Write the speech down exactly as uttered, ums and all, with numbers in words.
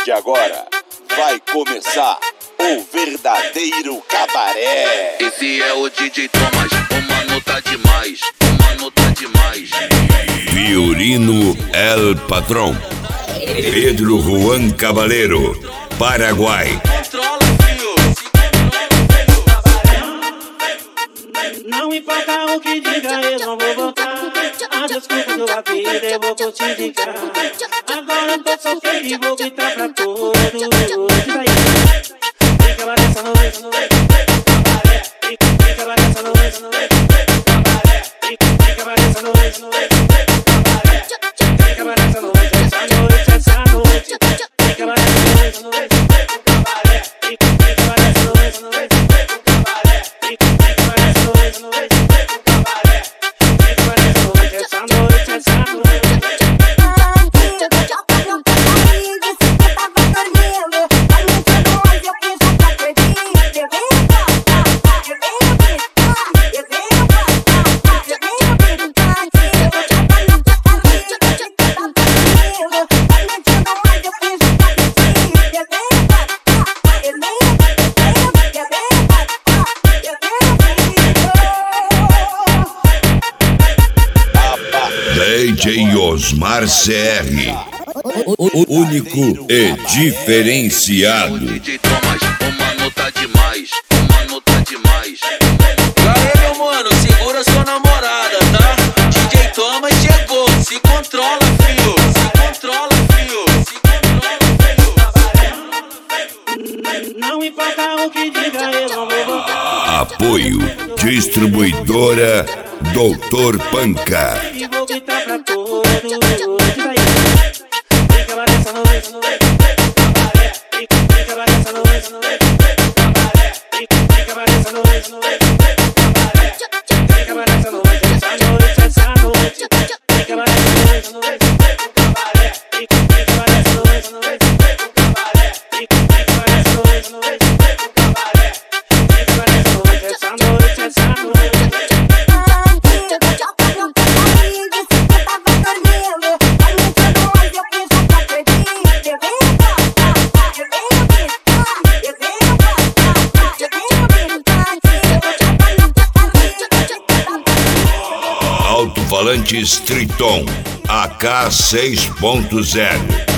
de agora vai começar o verdadeiro cabaré. Esse é o D J Thomas, o mano tá demais, o mano tá demais. Violino El Patrón, Pedro Juan Caballero, Paraguai. Controla, filho, se controla, filho. Não importa o que diga, eu não vou voltar. As desculpas da vida eu vou justificar. Agora eu tô solteiro e vou gritar pra todos. Vem cabaré essa noite, vem cabaré essa noite, vem cabaré essa noite, vem cabaré essa noite, essa noite, essa noite, vem cabaré essa noite, vem cabaré essa noite, vem cabaré essa noite. D J Osmar C R, o, o único e diferenciado. D J Thomas, o mano tá demais, o mano tá demais. E aí, meu mano, segura sua namorada, tá? D J Thomas chegou, se controla, filho, se controla, filho, se controla, filho. Não importa o que diga, eu não vou voltar. Apoio Distribuidora Doutor Panca. E vou gritar pra todos. Vem cabaré essa noite, vem cabaré essa noite, vem cabaré essa noite, vem cabaré essa noite, essa noite, essa noite, vem cabaré essa noite, vem cabaré essa noite, vem cabaré essa noite, essa noite, essa noite. Alto-falantes Triton A K seis ponto zero.